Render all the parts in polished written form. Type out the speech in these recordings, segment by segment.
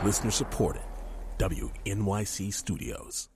Listener supported. WNYC Studios.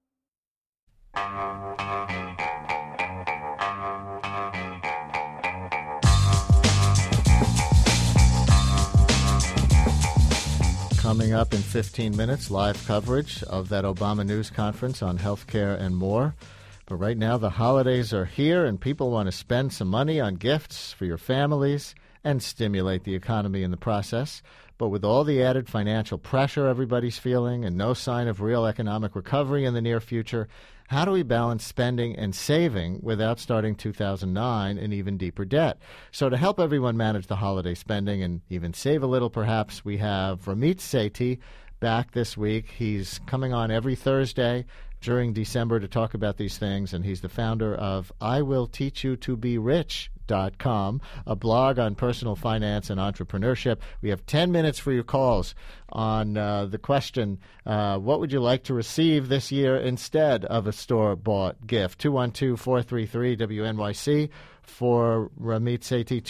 Coming up in 15 minutes, live coverage of that Obama News Conference on healthcare and more. But right now, the holidays are here, and people want to spend some money on gifts for your families and stimulate the economy in the process. But with all the added financial pressure everybody's feeling and no sign of real economic recovery in the near future, how do we balance spending and saving without starting 2009 in even deeper debt? So to help everyone manage the holiday spending and even save a little, perhaps, we have Ramit Sethi back this week. He's coming on every Thursday during December to talk about these things, and he's the founder of IWillTeachYouToBeRich.com, a blog on personal finance and entrepreneurship. We have 10 minutes for your calls on the question, what would you like to receive this year instead of a store-bought gift? 212-433-WNYC for Ramit Sethi,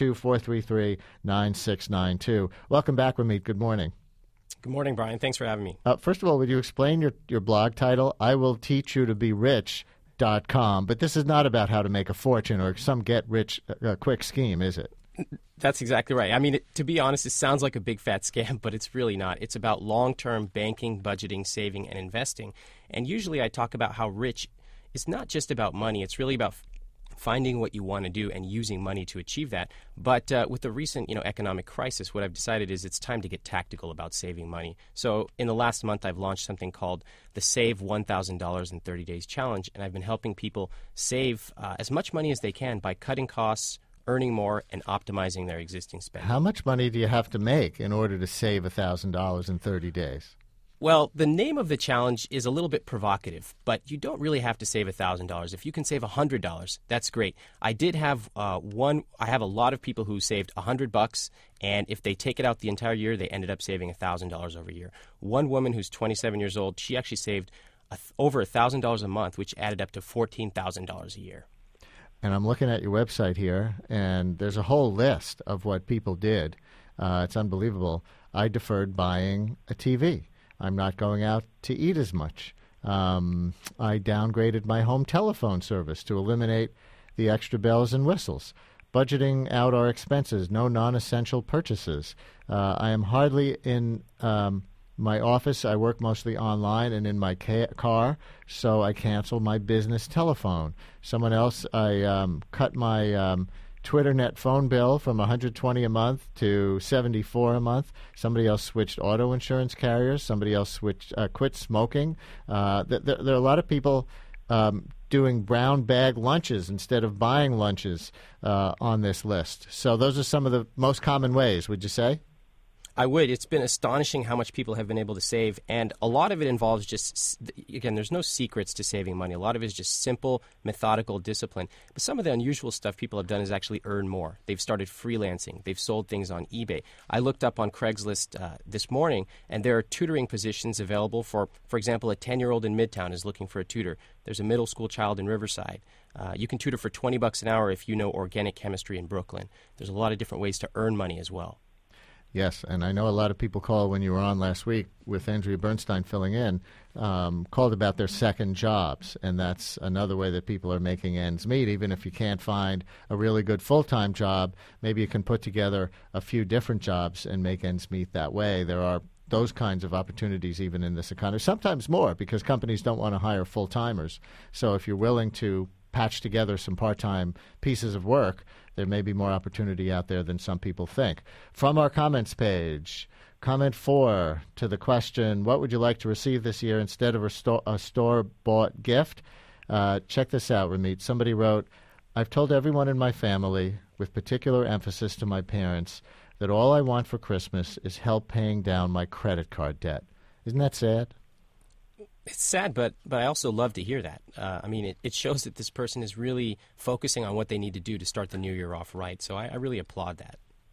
212-433-9692. Welcome back, Ramit. Good morning. Good morning, Brian. Thanks for having me. First of all, would you explain your blog title, IWillTeachYouToBeRich.com? But this is not about how to make a fortune or some get-rich-quick scheme, is it? That's exactly right. I mean, to be honest, it sounds like a big fat scam, but it's really not. It's about long-term banking, budgeting, saving, and investing. And usually I talk about how rich is not just about money. It's really about finding what you want to do and using money to achieve that. But with the recent economic crisis, what I've decided is it's time to get tactical about saving money. So in the last month, I've launched something called the Save $1,000 in 30 Days Challenge, and I've been helping people save as much money as they can by cutting costs, earning more, and optimizing their existing spending. How much money do you have to make in order to save $1,000 in 30 days? Well, the name of the challenge is a little bit provocative, but you don't really have to save $1,000. If you can save $100, that's great. I did have I have a lot of people who saved $100, and if they take it out the entire year, they ended up saving $1,000 over a year. One woman who's 27 years old, she actually saved over $1,000 a month, which added up to $14,000 a year. And I'm looking at your website here, and there's a whole list of what people did. It's unbelievable. I deferred buying a TV. I'm not going out to eat as much. I downgraded my home telephone service to eliminate the extra bells and whistles. Budgeting out our expenses, no non-essential purchases. I am hardly in my office. I work mostly online and in my car, so I canceled my business telephone. Someone else, I cut my TwitterNet phone bill from $120 a month to $74 a month. Somebody else switched auto insurance carriers. Somebody else quit smoking. There are a lot of people doing brown bag lunches instead of buying lunches on this list. So those are some of the most common ways, would you say? I would. It's been astonishing how much people have been able to save, and a lot of it involves just, again, there's no secrets to saving money. A lot of it is just simple, methodical discipline. But some of the unusual stuff people have done is actually earn more. They've started freelancing. They've sold things on eBay. I looked up on Craigslist this morning, and there are tutoring positions available for example, a 10-year-old in Midtown is looking for a tutor. There's a middle school child in Riverside. You can tutor for $20 an hour if you know organic chemistry in Brooklyn. There's a lot of different ways to earn money as well. Yes, and I know a lot of people called when you were on last week with Andrea Bernstein filling in, called about their second jobs, and that's another way that people are making ends meet. Even if you can't find a really good full-time job, maybe you can put together a few different jobs and make ends meet that way. There are those kinds of opportunities even in this economy, sometimes more because companies don't want to hire full-timers. So if you're willing to patch together some part-time pieces of work, there may be more opportunity out there than some people think. From our comments page, comment 4 to the question, what would you like to receive this year instead of a store-bought gift? Check this out, Ramit. Somebody wrote, I've told everyone in my family, with particular emphasis to my parents, that all I want for Christmas is help paying down my credit card debt. Isn't that sad? It's sad, but I also love to hear that. I mean, it shows that this person is really focusing on what they need to do to start the new year off right. So I really applaud that.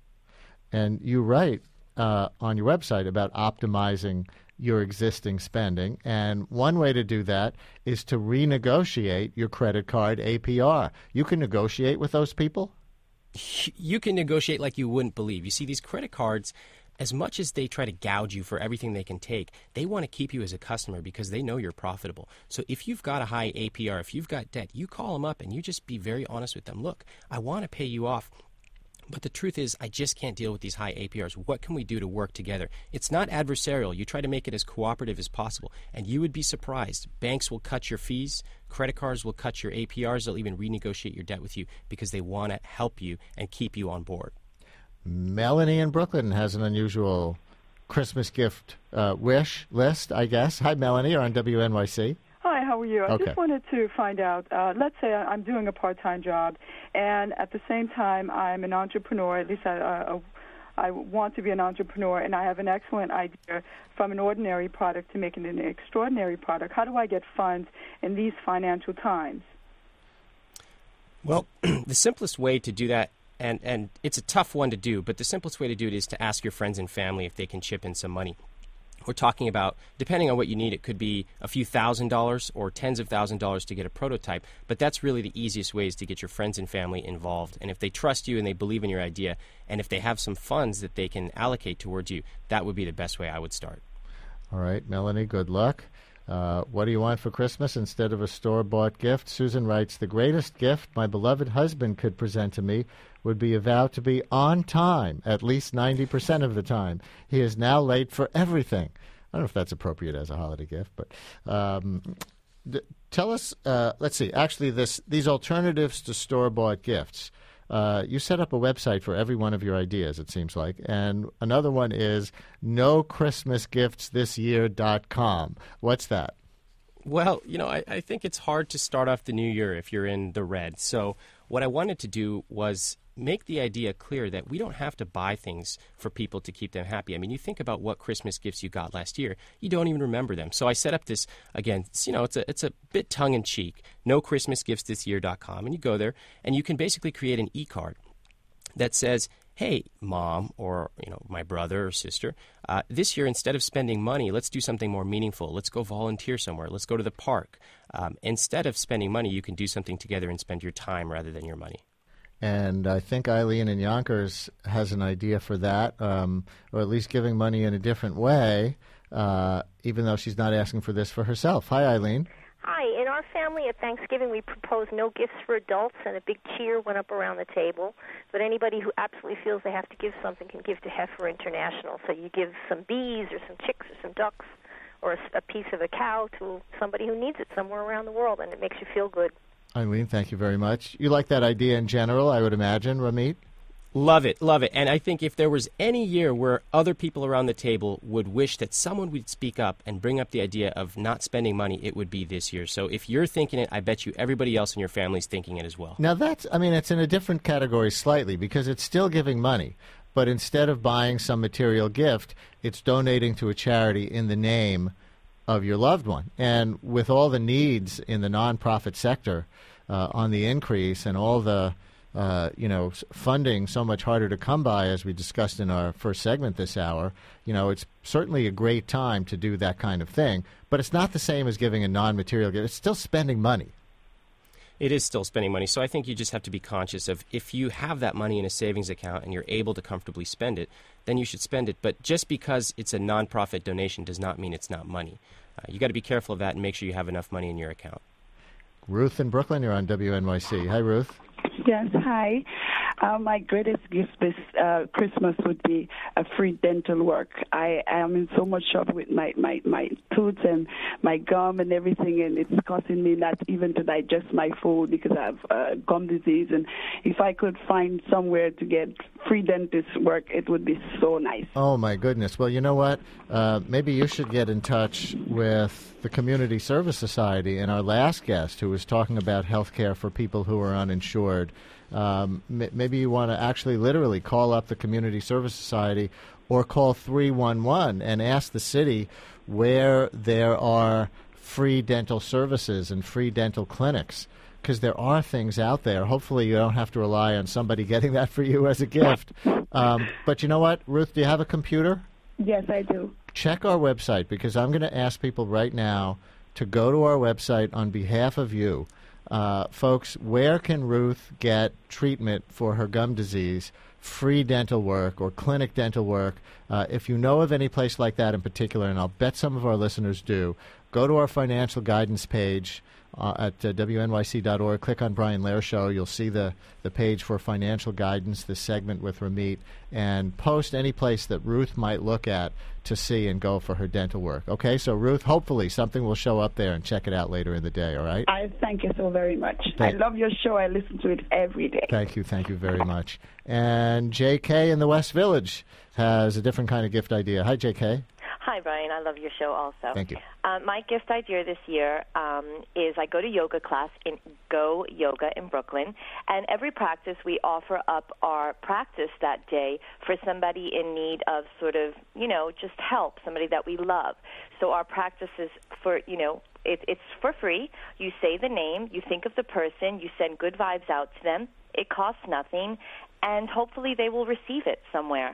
And you write on your website about optimizing your existing spending. And one way to do that is to renegotiate your credit card APR. You can negotiate with those people? You can negotiate like you wouldn't believe. You see, these credit cards, as much as they try to gouge you for everything they can take, they want to keep you as a customer because they know you're profitable. So if you've got a high APR, if you've got debt, you call them up and you just be very honest with them. Look, I want to pay you off, but the truth is I just can't deal with these high APRs. What can we do to work together? It's not adversarial. You try to make it as cooperative as possible, and you would be surprised. Banks will cut your fees. Credit cards will cut your APRs. They'll even renegotiate your debt with you because they want to help you and keep you on board. Melanie in Brooklyn has an unusual Christmas gift wish list, I guess. Hi, Melanie. You're on WNYC. Hi, how are you? I Okay. just wanted to find out, let's say I'm doing a part-time job, and at the same time I'm an entrepreneur, at least I want to be an entrepreneur, and I have an excellent idea from an ordinary product to make it an extraordinary product. How do I get funds in these financial times? Well, the simplest way to do that, and it's a tough one to do, but the simplest way to do it is to ask your friends and family if they can chip in some money. We're talking about, depending on what you need, it could be a few $1,000s or tens of $1,000s to get a prototype, but that's really the easiest ways to get your friends and family involved. And if they trust you and they believe in your idea, and if they have some funds that they can allocate towards you, that would be the best way I would start. All right, Melanie, good luck. What do you want for Christmas instead of a store-bought gift? Susan writes, the greatest gift my beloved husband could present to me would be a vow to be on time at least 90% of the time. He is now late for everything. I don't know if that's appropriate as a holiday gift, but tell us, let's see, actually these alternatives to store-bought gifts. You set up a website for every one of your ideas, it seems like, and another one is nochristmasgiftsthisyear.com. What's that? Well, I think it's hard to start off the new year if you're in the red. So what I wanted to do was make the idea clear that we don't have to buy things for people to keep them happy. I mean, you think about what Christmas gifts you got last year, you don't even remember them. So I set up this, again, it's a bit tongue-in-cheek, nochristmasgiftsthisyear.com, and you go there, and you can basically create an e-card that says, hey, Mom, or my brother or sister, this year instead of spending money, let's do something more meaningful. Let's go volunteer somewhere. Let's go to the park. Instead of spending money, you can do something together and spend your time rather than your money. And I think Eileen in Yonkers has an idea for that, or at least giving money in a different way, even though she's not asking for this for herself. Hi, Eileen. Hi. In our family at Thanksgiving, we proposed no gifts for adults, and a big cheer went up around the table. But anybody who absolutely feels they have to give something can give to Heifer International. So you give some bees or some chicks or some ducks or a piece of a cow to somebody who needs it somewhere around the world, and it makes you feel good. Eileen, thank you very much. You like that idea in general, I would imagine, Ramit? Love it, love it. And I think if there was any year where other people around the table would wish that someone would speak up and bring up the idea of not spending money, it would be this year. So if you're thinking it, I bet you everybody else in your family is thinking it as well. Now it's in a different category slightly because it's still giving money. But instead of buying some material gift, it's donating to a charity in the name of your loved one. And with all the needs in the nonprofit sector on the increase and all the funding so much harder to come by, as we discussed in our first segment this hour, it's certainly a great time to do that kind of thing. But it's not the same as giving a non-material gift. It's still spending money. It is still spending money. So I think you just have to be conscious of if you have that money in a savings account and you're able to comfortably spend it, then you should spend it. But just because it's a nonprofit donation does not mean it's not money. You got to be careful of that and make sure you have enough money in your account. Ruth in Brooklyn, you're on WNYC. Hi, Ruth. Yes, hi. My greatest gift this Christmas would be a free dental work. I am in so much trouble with my tooth and my gum and everything, and it's causing me not even to digest my food because I have gum disease. And if I could find somewhere to get free dentist work, it would be so nice. Oh, my goodness. Well, you know what? Maybe you should get in touch with the Community Service Society and our last guest who was talking about health care for people who are uninsured. Maybe you want to actually literally call up the Community Service Society or call 311 and ask the city where there are free dental services and free dental clinics, because there are things out there. Hopefully you don't have to rely on somebody getting that for you as a gift. But you know what, Ruth, do you have a computer? Yes, I do. Check our website, because I'm going to ask people right now to go to our website on behalf of you. Folks, where can Ruth get treatment for her gum disease free dental work or clinic dental work. If you know of any place like that in particular, and I'll bet some of our listeners do, go to our financial guidance page at WNYC.org. Click on Brian Lehrer Show. You'll see the page for financial guidance, this segment with Ramit, and post any place that Ruth might look at to see and go for her dental work. Okay, so Ruth, hopefully something will show up there, and check it out later in the day, all right? I thank you so very much. I love your show. I listen to it every day. Thank you very much. And J.K. in the West Village has a different kind of gift idea. Hi, J.K. Hi, Brian. I love your show also. Thank you. My gift idea this year is I go to yoga class in Go Yoga in Brooklyn, and every practice we offer up our practice that day for somebody in need of sort of, just help, somebody that we love. So our practice is for, it's for free. You say the name, you think of the person, you send good vibes out to them. It costs nothing, and hopefully they will receive it somewhere.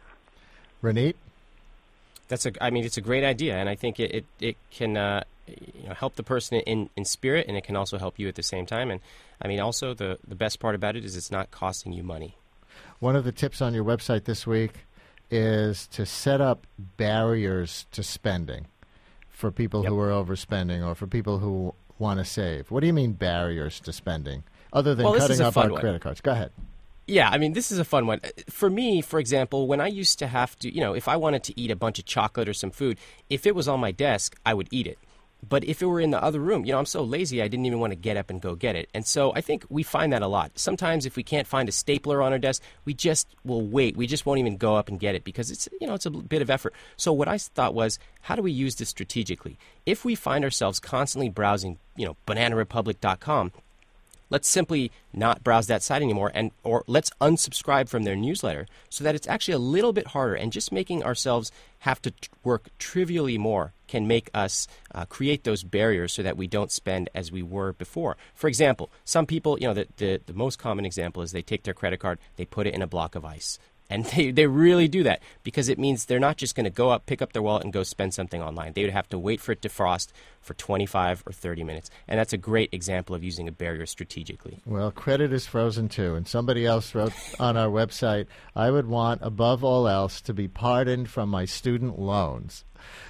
Ranit? It's a great idea, and I think it can help the person in spirit, and it can also help you at the same time. And I mean, also the best part about it is it's not costing you money. One of the tips on your website this week is to set up barriers to spending for people who are overspending or for people who want to save. What do you mean barriers to spending, other than cutting up our credit cards? Go ahead. Yeah, I mean, this is a fun one. For me, for example, when I used to have to, if I wanted to eat a bunch of chocolate or some food, if it was on my desk, I would eat it. But if it were in the other room, I'm so lazy, I didn't even want to get up and go get it. And so I think we find that a lot. Sometimes if we can't find a stapler on our desk, we just will wait. We just won't even go up and get it because it's, it's a bit of effort. So what I thought was, how do we use this strategically? If we find ourselves constantly browsing, BananaRepublic.com, let's simply not browse that site anymore, or let's unsubscribe from their newsletter so that it's actually a little bit harder. And just making ourselves have to work trivially more can make us create those barriers so that we don't spend as we were before. For example, some people, the most common example is they take their credit card, they put it in a block of ice. And they really do that because it means they're not just going to go up, pick up their wallet, and go spend something online. They would have to wait for it to defrost for 25 or 30 minutes. And that's a great example of using a barrier strategically. Well, credit is frozen too. And somebody else wrote on our website, I would want, above all else, to be pardoned from my student loans.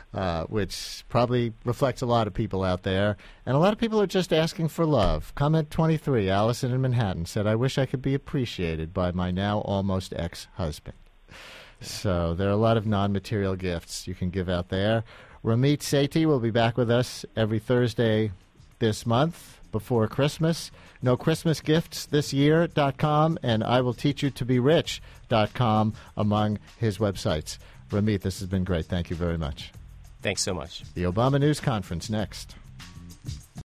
Which probably reflects a lot of people out there. And a lot of people are just asking for love. Comment 23, Allison in Manhattan, said, I wish I could be appreciated by my now almost ex-husband. So there are a lot of non-material gifts you can give out there. Ramit Sethi will be back with us every Thursday this month before Christmas. No Christmas Gifts This Year.com and I Will Teach You to Be Rich.com among his websites. Ramit, this has been great. Thank you very much. Thanks so much. The Obama News Conference next.